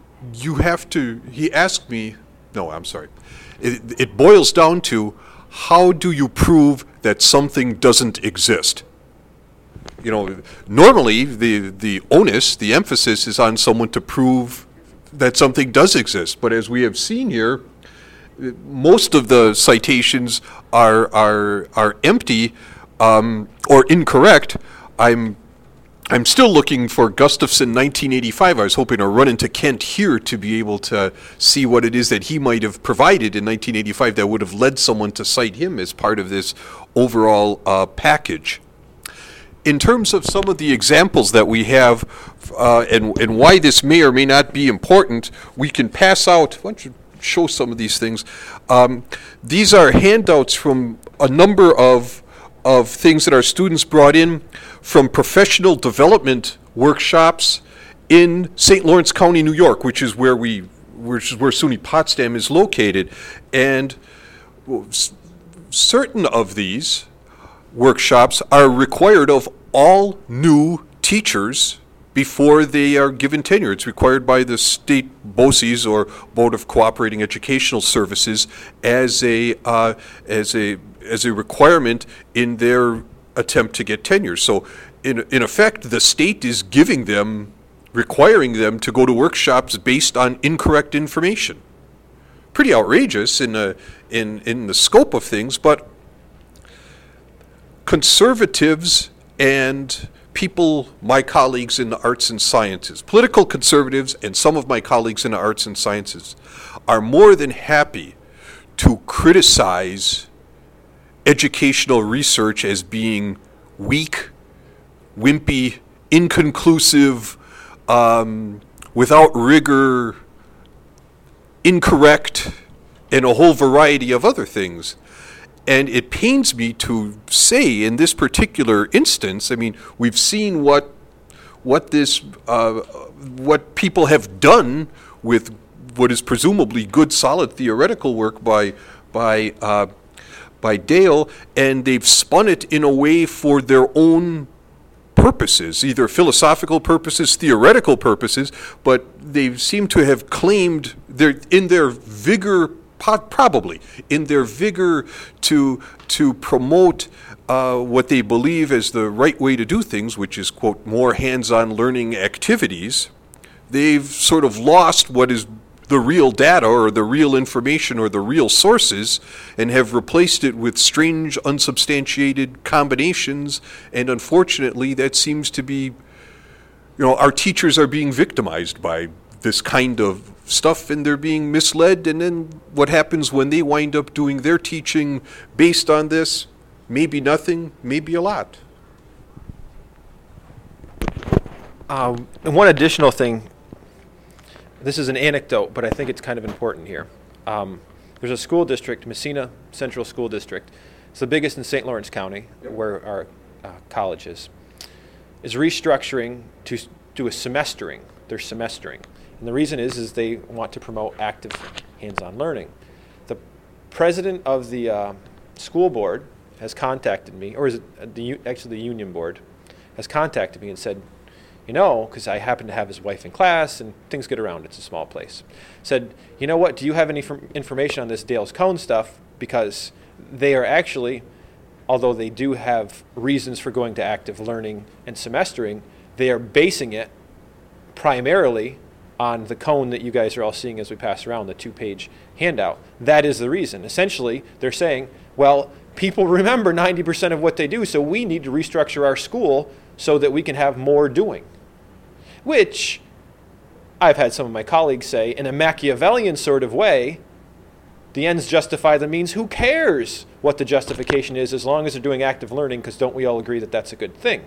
he asked me, no, I'm sorry. It boils down to, how do you prove that something doesn't exist? You know, normally the onus, the emphasis is on someone to prove that something does exist. But as we have seen here, most of the citations are empty or incorrect. I'm still looking for Gustafson 1985. I was hoping to run into Kent here to be able to see what it is that he might have provided in 1985 that would have led someone to cite him as part of this overall package. In terms of some of the examples that we have and why this may or may not be important, we can pass out. Why don't you show some of these things? These are handouts from a number of things that our students brought in from professional development workshops in St. Lawrence County, New York, which is where SUNY Potsdam is located. And certain of these workshops are required of all new teachers before they are given tenure. It's required by the state BOCES, or Board of Cooperating Educational Services, as a requirement in their attempt to get tenure. So in effect, the state is requiring them to go to workshops based on incorrect information. Pretty outrageous in the scope of things, but conservatives and people, my colleagues in the arts and sciences, political conservatives and some of my colleagues in the arts and sciences, are more than happy to criticize educational research as being weak, wimpy, inconclusive, without rigor, incorrect, and a whole variety of other things. And it pains me to say, in this particular instance, I mean, we've seen what people have done with what is presumably good, solid theoretical work by Dale, and they've spun it in a way for their own purposes, either philosophical purposes, theoretical purposes, but they seem to have claimed in their vigor to promote what they believe is the right way to do things, which is, quote, more hands-on learning activities. They've sort of lost what is the real data or the real information or the real sources, and have replaced it with strange, unsubstantiated combinations, and unfortunately that seems to be our teachers are being victimized by this kind of stuff, and they're being misled, and then what happens when they wind up doing their teaching based on this? Maybe nothing, maybe a lot. And one additional thing, this is an anecdote, but I think it's kind of important here. There's a school district, Messina Central School District. It's the biggest in St. Lawrence County, where our college is restructuring to do a semestering. They're semestering. And the reason is they want to promote active hands-on learning. The president of the school board has contacted me, or is it actually the union board, has contacted me and said, because I happen to have his wife in class and things get around, it's a small place, said, you know what, do you have any information on this Dale's Cone stuff? Because they are actually, although they do have reasons for going to active learning and semestering, they are basing it primarily on the cone that you guys are all seeing as we pass around, the 2-page handout. That is the reason. Essentially, they're saying, well, people remember 90% of what they do, so we need to restructure our school so that we can have more doing. Which I've had some of my colleagues say, in a Machiavellian sort of way, the ends justify the means. Who cares what the justification is as long as they're doing active learning, because don't we all agree that that's a good thing?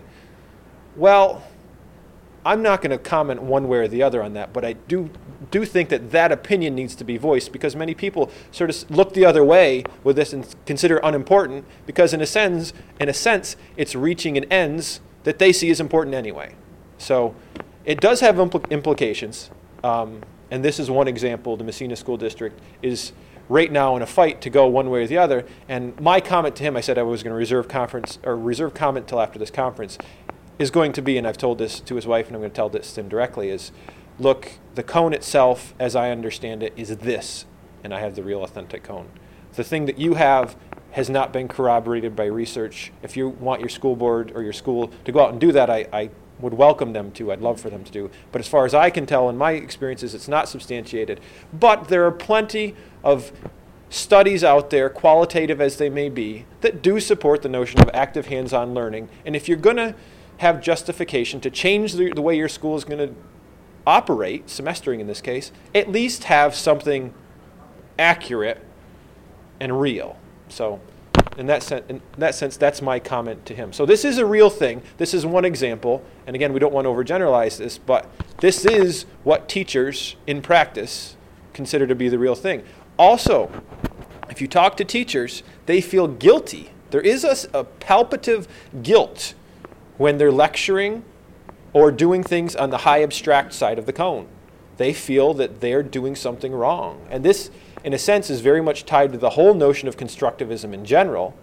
Well, I'm not going to comment one way or the other on that, but I do think that opinion needs to be voiced, because many people sort of look the other way with this and consider unimportant, because in a sense, it's reaching an ends that they see as important anyway. So it does have implications, and this is one example. The Messina School District is right now in a fight to go one way or the other, and my comment to him, I said I was going to reserve comment till after this conference, is going to be, and I've told this to his wife and I'm going to tell this to him directly, is, look, the cone itself, as I understand it, is this, and I have the real authentic cone. The thing that you have has not been corroborated by research. If you want your school board or your school to go out and do that, I would welcome them to. I'd love for them to do. But as far as I can tell in my experiences, it's not substantiated. But there are plenty of studies out there, qualitative as they may be, that do support the notion of active hands-on learning. And if you're going to have justification to change the way your school is going to operate, semestering in this case, at least have something accurate and real. So in that sense, that's my comment to him. So this is a real thing. This is one example. And again, we don't want to overgeneralize this, but this is what teachers in practice consider to be the real thing. Also, if you talk to teachers, they feel guilty. There is a palpative guilt when they're lecturing or doing things on the high abstract side of the cone. They feel that they're doing something wrong. And this, in a sense, is very much tied to the whole notion of constructivism in general.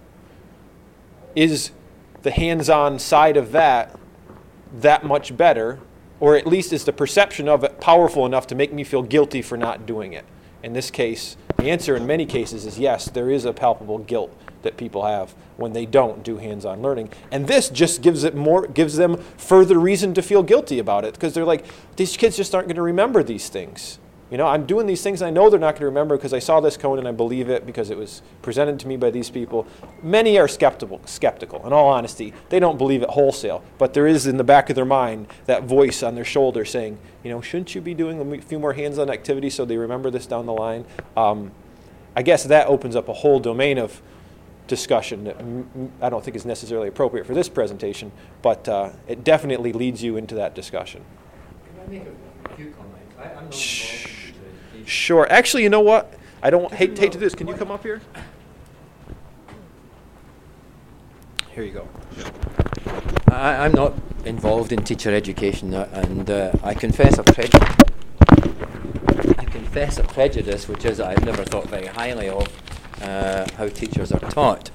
Is the hands-on side of that much better, or at least is the perception of it powerful enough to make me feel guilty for not doing it? In this case, the answer in many cases is yes, there is a palpable guilt that people have when they don't do hands-on learning. And this just gives them further reason to feel guilty about it, because they're like, these kids just aren't going to remember these things. I'm doing these things, and I know they're not going to remember because I saw this cone and I believe it because it was presented to me by these people. Many are skeptical. In all honesty, they don't believe it wholesale, but there is in the back of their mind that voice on their shoulder saying, shouldn't you be doing a few more hands-on activities so they remember this down the line? I guess that opens up a whole domain of discussion that I don't think is necessarily appropriate for this presentation, but it definitely leads you into that discussion. Can I make a few comments? I'm not involved in Sure. Actually, you know what? I don't hate to do this. Can you come up here? Here you go. I'm not involved in teacher education, and I confess a prejudice. Which is I've never thought very highly of how teachers are taught.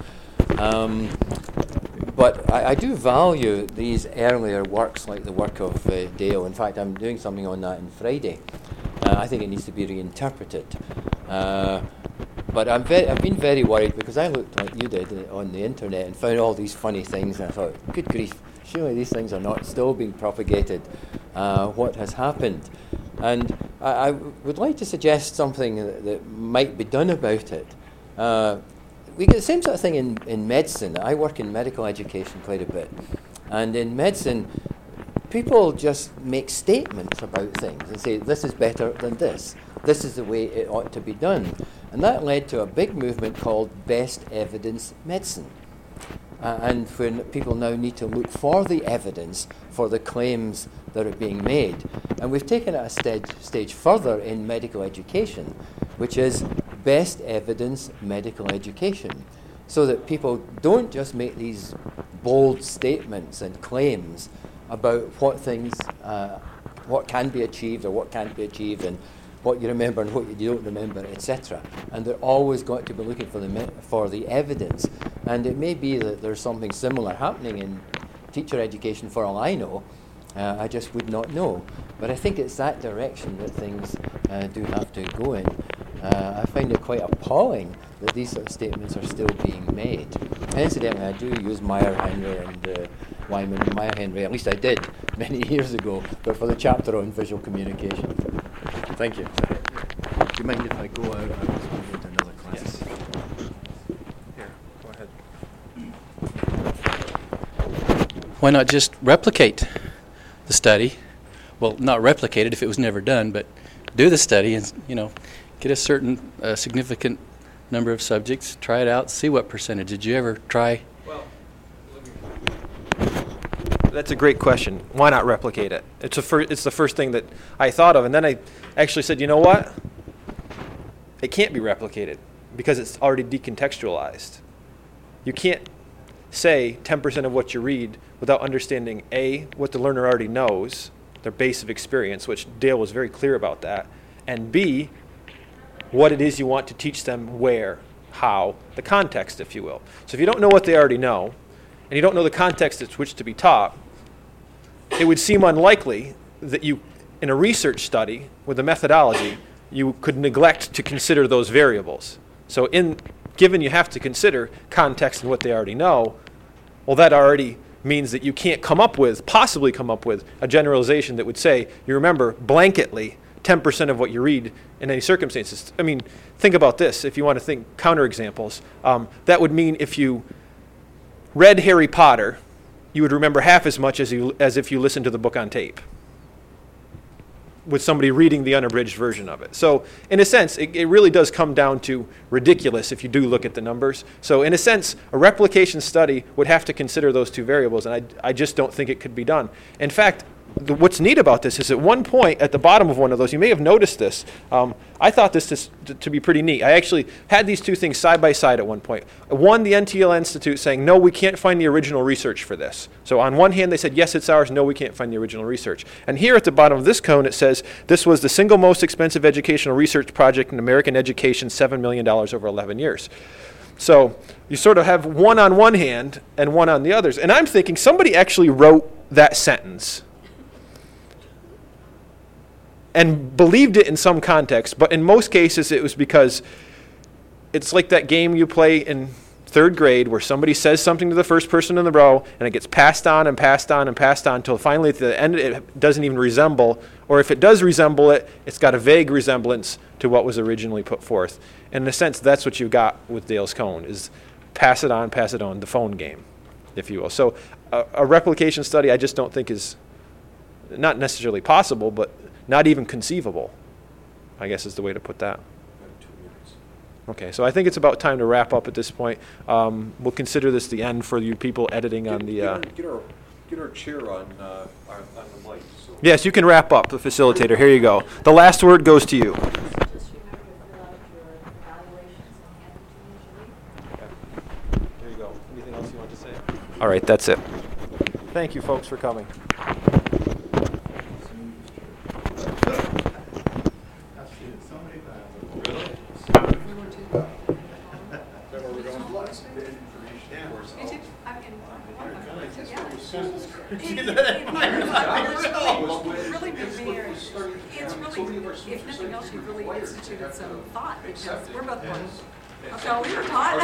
But I do value these earlier works, like the work of Dale. In fact, I'm doing something on that on Friday. I think it needs to be reinterpreted. But I've been very worried because I looked like you did on the internet and found all these funny things, and I thought, good grief, surely these things are not still being propagated. What has happened? And I would like to suggest something that might be done about it. We get the same sort of thing in medicine. I work in medical education quite a bit. And in medicine, people just make statements about things and say, this is better than this. This is the way it ought to be done. And that led to a big movement called best evidence medicine. And when people now need to look for the evidence for the claims that are being made. And we've taken it a stage further in medical education, which is best evidence medical education, so that people don't just make these bold statements and claims about what things, what can be achieved or what can't be achieved, and what you remember and what you don't remember, etc. And they're always going to be looking for the evidence. And it may be that there's something similar happening in teacher education for all I know. I just would not know. But I think it's that direction that things do have to go in. I find it quite appalling that these sort of statements are still being made. And incidentally, I do use Meyer-Henry and Wyman and Meyer-Henry, at least I did many years ago, but for the chapter on visual communication. Thank you. Do you mind if I go out? I was moving to another class. Yes. Here, go ahead. Why not just replicate the study? Well, not replicate it if it was never done, but do the study and, get a certain significant number of subjects, try it out, see what percentage. Did you ever try? Well, that's a great question. Why not replicate it? It's the first thing that I thought of, and then I actually said, you know what? It can't be replicated because it's already decontextualized. You can't say 10% of what you read without understanding A, what the learner already knows, their base of experience, which Dale was very clear about that, and B, what it is you want to teach them, where, how, the context, if you will. So if you don't know what they already know, and you don't know the context at which to be taught, it would seem unlikely that you, in a research study with a methodology, you could neglect to consider those variables. So given you have to consider context and what they already know, well, that already means that you can't possibly come up with a generalization that would say, you remember blanketly 10% of what you read in any circumstances. I mean, think about this. If you want to think counterexamples, that would mean if you read Harry Potter, you would remember half as much as if you listened to the book on tape, with somebody reading the unabridged version of it. So in a sense, it really does come down to ridiculous if you do look at the numbers. So in a sense, a replication study would have to consider those two variables, and I just don't think it could be done. In fact, what's neat about this is at one point at the bottom of one of those, you may have noticed this, I thought this to be pretty neat. I actually had these two things side by side at one point. One, the NTL Institute saying, no, we can't find the original research for this. So on one hand, they said, yes, it's ours. No, we can't find the original research. And here at the bottom of this cone, it says, this was the single most expensive educational research project in American education, $7 million over 11 years. So you sort of have one on one hand and one on the others. And I'm thinking somebody actually wrote that sentence and believed it in some context, but in most cases it was because it's like that game you play in third grade where somebody says something to the first person in the row and it gets passed on and passed on and passed on until finally at the end it doesn't even resemble, or if it does resemble it, it's got a vague resemblance to what was originally put forth. And in a sense, that's what you got with Dale's Cone, is pass it on, the phone game, if you will. So a replication study I just don't think is not necessarily possible, but not even conceivable, I guess is the way to put that. Okay, so I think it's about time to wrap up at this point. We'll consider this the end for you people editing on the... Get our chair on the mic. So. Yes, you can wrap up, the facilitator. Here you go. The last word goes to you. Just remember to fill out your evaluations and hand it to me, Julie. Okay. There you go. Anything else you want to say? All right, that's it. Thank you, folks, for coming. If nothing else, you've really instituted some thought, because we're both going, okay, we were taught.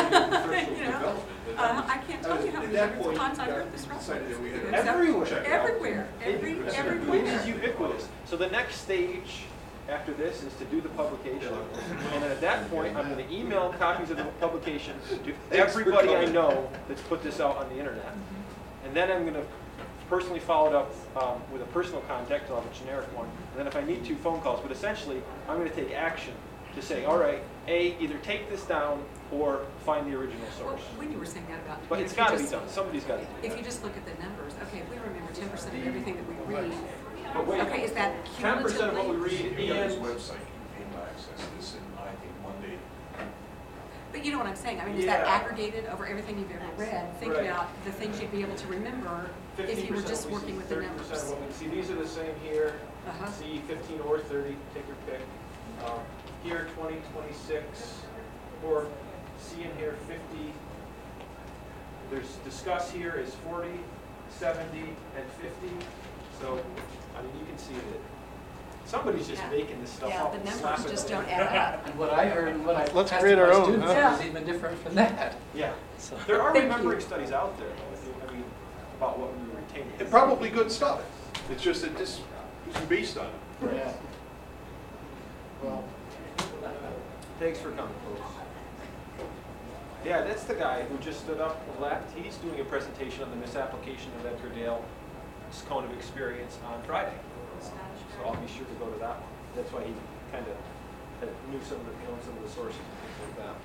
I can't tell you how many hundreds of times I've heard this reference. Everywhere. It is ubiquitous. So the next stage after this is to do the publication. And at that point, I'm going to email copies of the publication to everybody I know that's put this out on the internet. And then I'm going to personally followed up with a personal contact. I'll have a generic one. And then if I need 2 phone calls, but essentially I'm going to take action to say, all right, A, either take this down or find the original Well, source. when you were saying that about. But you know, it's if you got to be just- done. Somebody's got to do If that. you just look at the numbers, okay, we remember 10% of everything that we read. But wait, Okay, is that 10% of what we cumulatively? read His and website, you can access this in, I think, one day. But you know what I'm saying? I mean, is that Yeah. aggregated over everything you've ever read? Think Right. about the things you'd be able to remember if you were 15% just we working see, with the 30% numbers. of what we see. These are the same here. Uh-huh. See 15 or 30, take your pick. Here 20, 26, or see in here 50. There's discuss here is 40, 70, and 50. So, I mean, you can see that somebody's just Yeah. making this stuff Yeah, up. the and numbers slapping just it don't in. add up. And what I heard and what I Let's asked create our my own, students huh? was even different from that. Yeah. So. There are Thank remembering you. studies out there, though, I mean, about what we retain. And probably good stuff. It's just that this isn't based on it. Yeah. Well, thanks for coming, folks. Yeah, that's the guy who just stood up and left. He's doing a presentation on the misapplication of Edgar Dale's cone of experience on Friday. So I'll be sure to go to that one. That's why he kind of knew some of the sources and things like that.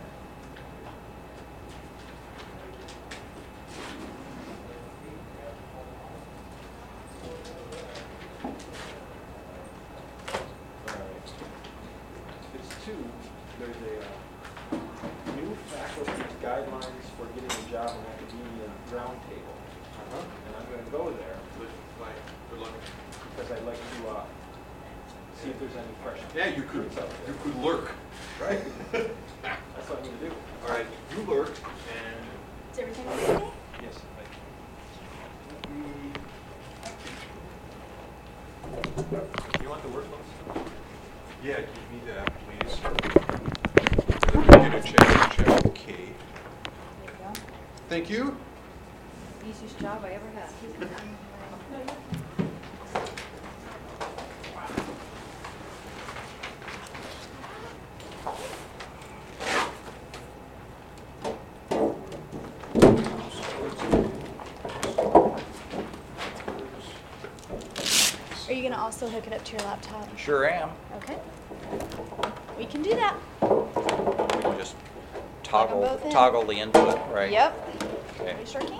It's 2. There's a new faculty guidelines for getting a job in academia roundtable. And I'm going to go there Good luck. because I'd like to see if there's any questions. Yeah, you could lurk. Right? That's what I'm going to do. All right, you lurk, and Is everything okay? Yes, thank you. You want the workbooks? yeah, give me that, please. Let me get a check K. There you go. Thank you. Easiest job I ever had. Are you gonna also hook it up to your laptop? Sure am. Okay. We can do that. We can just Plug 'em both in. toggle the input, right? Yep. Okay. We sure can.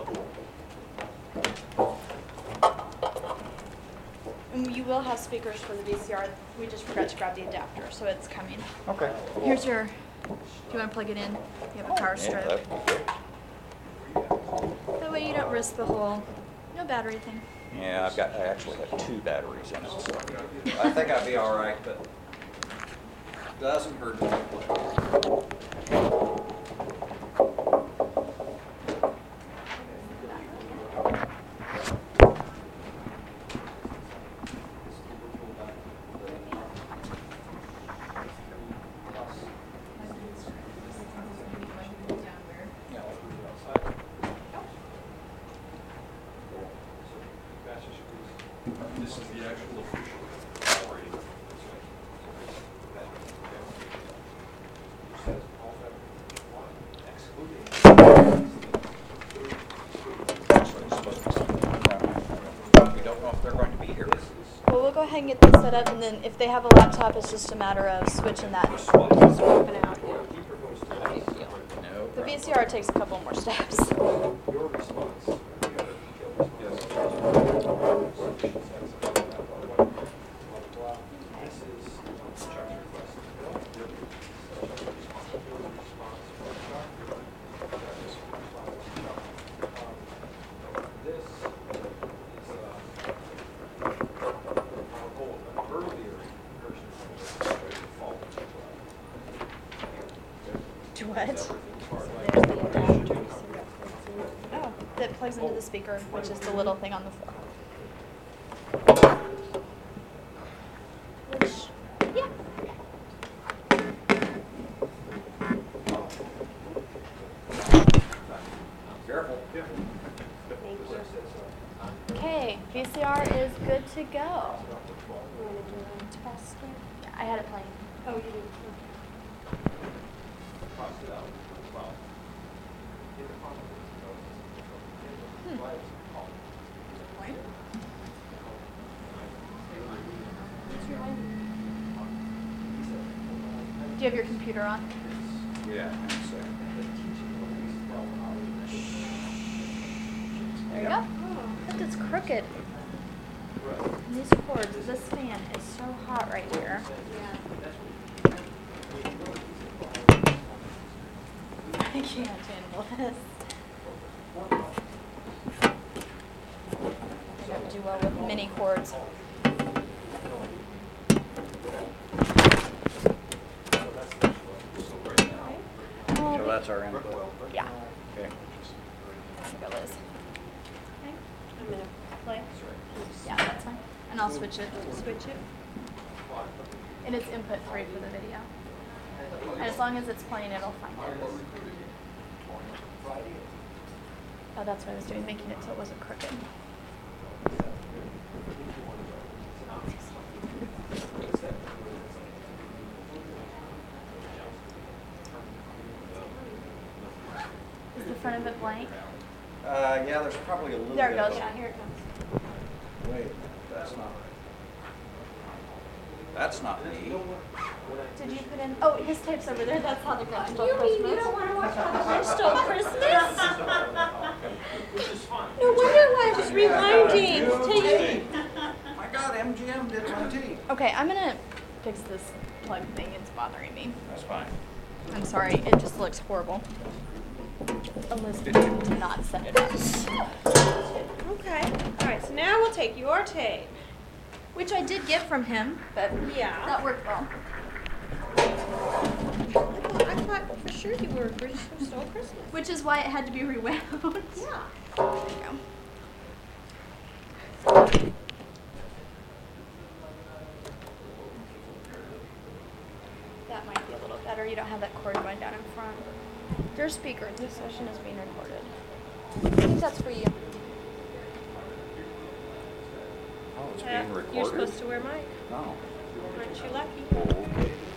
And you will have speakers for the VCR. We just forgot to grab the adapter, so it's coming. Okay. Here's your, do you want to plug it in? You have a power Yeah, strip. that'd be good. That way you don't risk the whole, no battery thing. Yeah, I actually have 2 batteries in it, so I think I'd be all right, but doesn't hurt to play. This is the actual official operating. We don't know if they're going to be here. Well, we'll go ahead and get this set up, and then if they have a laptop, it's just a matter of switching that, swapping out. No. The VCR takes a couple more steps. What? There's the adapter. Oh, that plugs into the speaker, which is the little thing on the floor. Which, yeah. Careful. Thank you. Okay, VCR is good to go. Test it. Yeah, I had it playing. Oh, you did. Do you have your computer on? Yeah, hang on a second. There you go. Look, it's crooked. And these cords, this fan is so hot right here. I can't handle this. I don't do well with mini cords. So that's our input. Yeah. Okay. There you go, Liz. Okay. I'm gonna play. Yeah, that's fine. And I'll switch it. Switch it. And it's input 3 for the video. And as long as it's playing, it'll find it. Oh, that's what I was doing, making it so it wasn't crooked. Is the front of it blank? Yeah, there's probably a little There it bit. goes. Yeah, here it comes. Wait, that's not. That's not me. Did you put in? Oh, his tape's over there. That's how the Grinch Stole You Christmas. mean you don't want to watch how the Grinch Stole Christmas? No wonder why I was rewinding to you. My God, MGM did my teeth. Okay, I'm gonna fix this plug thing. It's bothering me. That's fine. I'm sorry. It just looks horrible. Elizabeth did not set it up. Okay. All right. So now we'll take your tape. Which I did get from him, but Yeah. that worked well. I thought for sure you were Grinch Who Stole Christmas. Which is why it had to be rewound. Yeah. There you go. That might be a little better. You don't have that cord going down in front. Your speaker, this session is being recorded. I think that's for you. Oh, it's Yeah, being recorded. you're supposed to wear mine. Oh. Aren't you lucky? Okay.